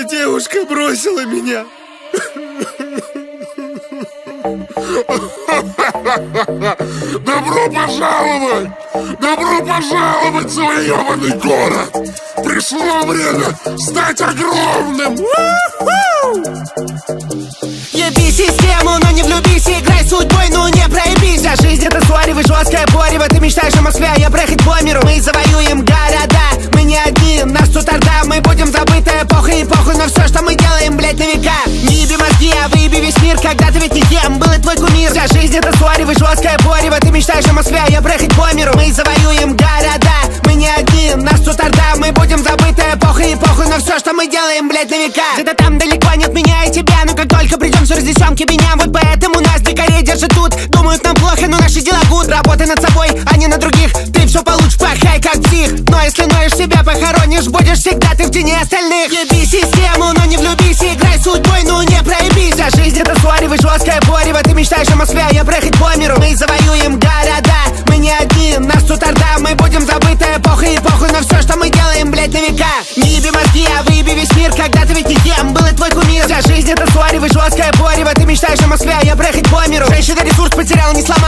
девушка бросила меня. Добро пожаловать! Добро пожаловать в свой ебаный город! Пришло время стать огромным! Еби систему, но не влюбись, играй судьбой, ну не проебись. А жизнь это сварево, жесткое порево. Ты мечтаешь о Москве, а я проехать по миру. Мы завоюем города, мы не одни, нас тут орда. Мы будем забыты эпохой и похуй на все, что мы делаем, блять, на века. Не еби мозги, а выеби весь мир, когда-то ведь никем был и твой кумир. Вся жизнь это сварево, жесткое порево. Ты мечтаешь о Москве, а я проехать по миру. Мы завоюем города, мы не одни, нас тут орда. Мы будем забыты эпохой и похуй на все, что мы делаем, блять, на века. Где-то там далеко не от меня и тебя, но как только придем, все разнесем кибеням. Вот поэтому нас дикарей держит тут. Думают нам плохо, но наши дела гуд. Работай над собой, а не на других. Ты все получишь, пахай как псих. Но если ноешь себя, похоронишь, будешь всегда ты в тени остальных. Еби систему, но не влюбись, играй судьбой, ну не проебись. А жизнь это сварево, жесткое порево. Ты мечтаешь о Москве, а я проехать по миру. Мы завоюем города, мы не одни, нас тут орда. Мы будем забыты эпохой и похуй на все, что мы делаем, блять, на века. Не еби мозги, а выеби весь мир, когда-то ведь никем был и твой кумир. Вся жизнь это сварево, жесткое порево. Ты мечтаешь о Москве, а я проехать по миру. Женщина ресурс потеряла, не сломала.